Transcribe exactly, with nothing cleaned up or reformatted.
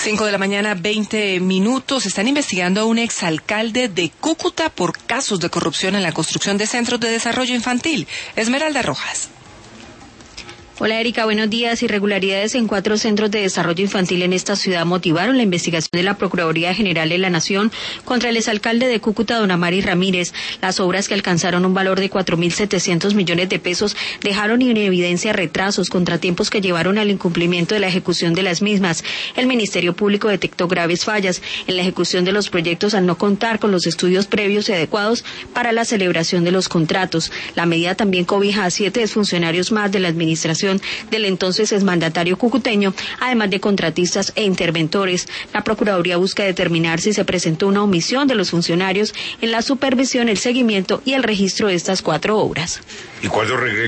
Cinco de la mañana, veinte minutos. Están investigando a un exalcalde de Cúcuta por casos de corrupción en la construcción de centros de desarrollo infantil. Esmeralda Rojas. Hola Erika, buenos días. Irregularidades en cuatro centros de desarrollo infantil en esta ciudad motivaron la investigación de la Procuraduría General de la Nación contra el exalcalde de Cúcuta, don Amari Ramírez. Las obras, que alcanzaron un valor de cuatro mil setecientos millones de pesos, dejaron en evidencia retrasos, contratiempos que llevaron al incumplimiento de la ejecución de las mismas. El Ministerio Público detectó graves fallas en la ejecución de los proyectos al no contar con los estudios previos y adecuados para la celebración de los contratos. La medida también cobija a siete exfuncionarios más de la administración del entonces exmandatario cucuteño, además de contratistas e interventores. La Procuraduría busca determinar si se presentó una omisión de los funcionarios en la supervisión, el seguimiento y el registro de estas cuatro obras. ¿Y cuándo regresa?